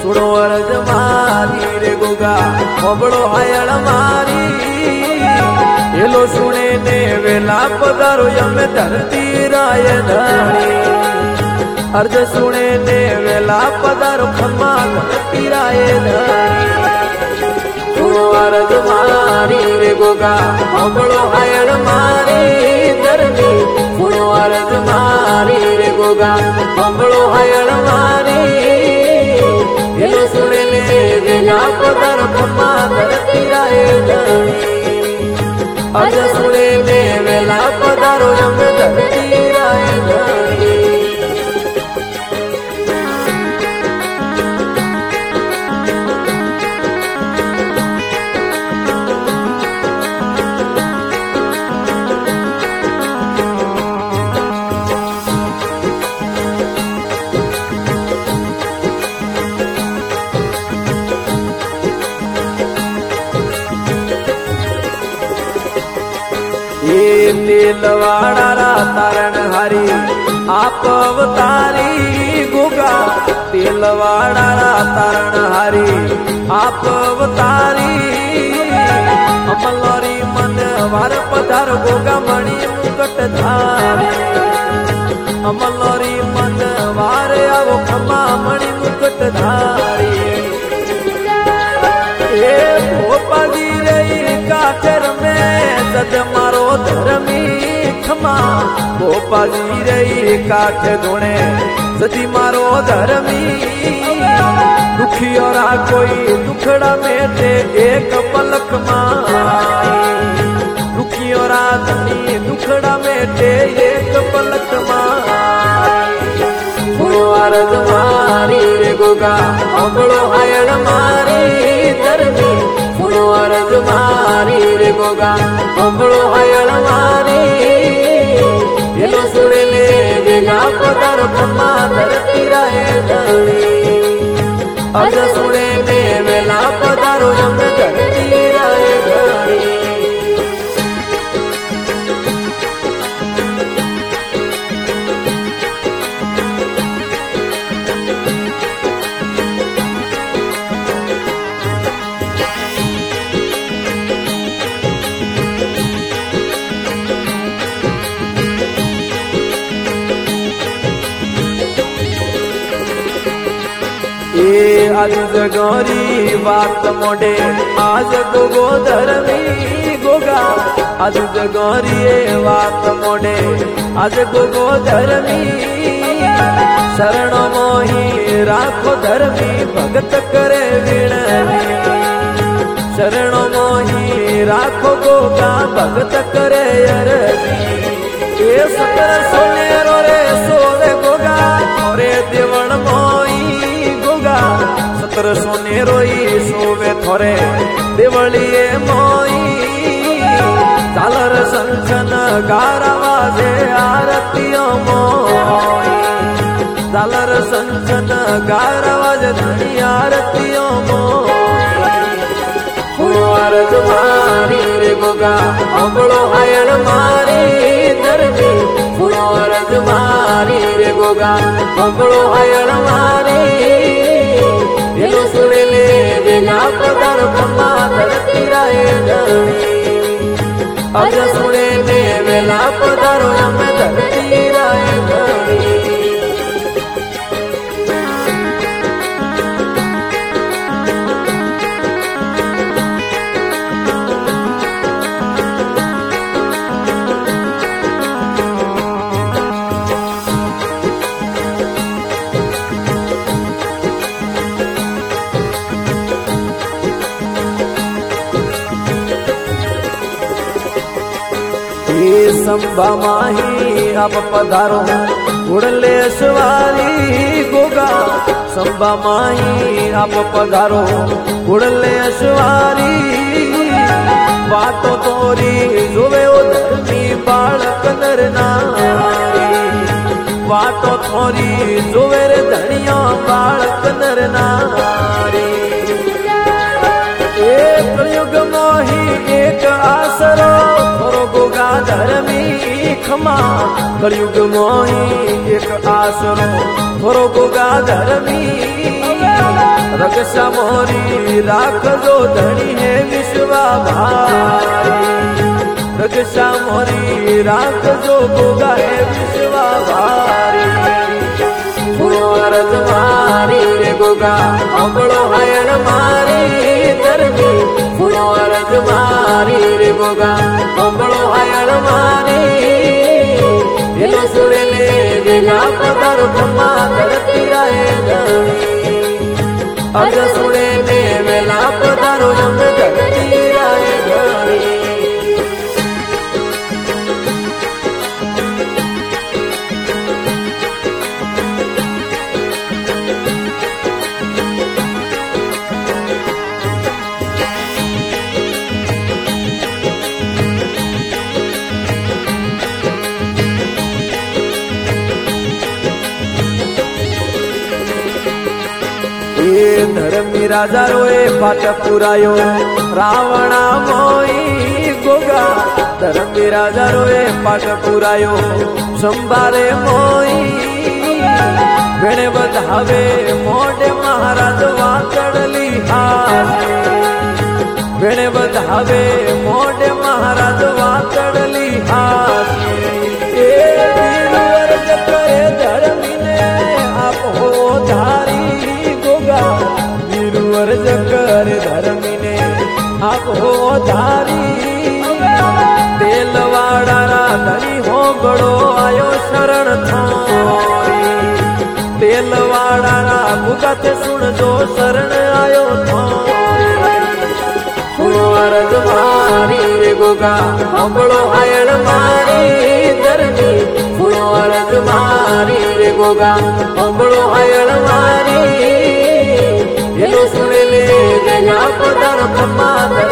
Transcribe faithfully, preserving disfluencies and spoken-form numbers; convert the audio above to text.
सुनो अर्ज मारी रे गोगा मोबड़ो हायल मारी एलो सुने ने वेला पधारो यम धरती राय धरी अर्ज सुने ने वेला पधारो खम्मा धरती राय धरी सुनो अर्ज मारी रे गोगा मोबड़ो हायल मारी धरती सुनो अर्ज मारी रे गोगा मोबड़ो हायल मारी एलो सुने ने वेला पधारो खम्मा धरती राय धरी अर्ज सुने ने वेला पधारो यम धरती राय धरी तेलवाड़ा तारण हरी आप अवतारी गोगा तेलवाड़ा तारण हरी आप अवतारी अमलोरी मन वार पधार गोगा मणि मुकट धारी अमलोरी मन वार आवो खमा मणि मुकट धारी ए भोपाली रही काठर में सद मारो धर्मी खमा भोपाली रही काठ धोने सदी मारो धर्मी दुखी और कोई दुखड़ा मेटे एक पलक माई दुखी और धनी दुखड़ा मेटे एक पलक माई सुनो अर्ज मारी रे गोगा मोबड़ो हायल मारी धरती सुनो अर्ज मारी रे गोगा मोबड़ो हायल मारी एलो सुने ले वेला पधारो खम्मा धरती राय धरी अर्ज सुने ने वेला पधारो यम धरती राय धरी आज जगोरी बात मोडे आज गोगो धर्मी गोगा आज जगोरी बात मोडे आज गोगो धर्मी शरण मोही राखो धर्मी भगत करे विणवी शरण मोही राखो गोगा भगत करे अरजी ये सकर सोनेरो रे सोवे गोगा मोरे देवण मोही सतर सोने रोई सोवे थोरे देवलिए मोई झालर संचन गारवाजे आरतियों मोई झालर संचन गारवाजे धनी आरतियों मोई सुनो अर्ज मारी रे गोगा मोबड़ो हायल मारी धरती सुनो अर्ज मारी रे गोगा मोबड़ो हायल मारी एलो सुने ले वेला पधारो खम्मा धरती राय धरी अर्ज सुने ने वेला पधारो यम धरती राय धरी संभा माही आप पधारो उड़ले सवारी गोगा संभा माही आप पधारो उड़ले सवारी बातो तोरी जोवे ओ धर्मी बालक नर नारी बातो तोरी जोवे रे धनिया बालक नर नारी एक युग मोही एक आसरो थोरो गोगा धर्मी खमा कलयुग मोही एक आसरो थोरो गोगा धर्मी रक्षा मोरी राखजो धनी है विश्वा भारी रक्षा मोरी राखजो गोगा है विश्वा भारी अरज मारी रे गोगा अंबड़ो हायण मारी धर्मी फुलो अरज मारी रे गोगा अंबड़ो हायण मारी एलो सुने ले वेला पदार खम्मा धरती राय धनी अज सुने ले वेला पदारो अंग धरती राय धनी धर्मी राजा रोए पाट पुरायो रावणा मोई गोगा धर्मी राजा रोए पाट पुरायो संभारे मोई भेणे बधावे मोडे महाराज वाकड़ली हासी भेणे बधावे मोडे महाराज वाकड़ली हासी धर्मी ने आप हो धारी अर्ज कर धर्मी ने आप हो धारी तेलवाड़ा धनी हो बड़ो आयो शरण थोरी तेलवाड़ा मुगत सुन जो शरण आयो थोरी सुनो अर्ज मारी रे गोगा अंबड़ो हायण मारी धर्मी सुनो अर्ज मारी रे गोगा अंबड़ो हायण मारी एलो सुने ले वेला पदार खम्मा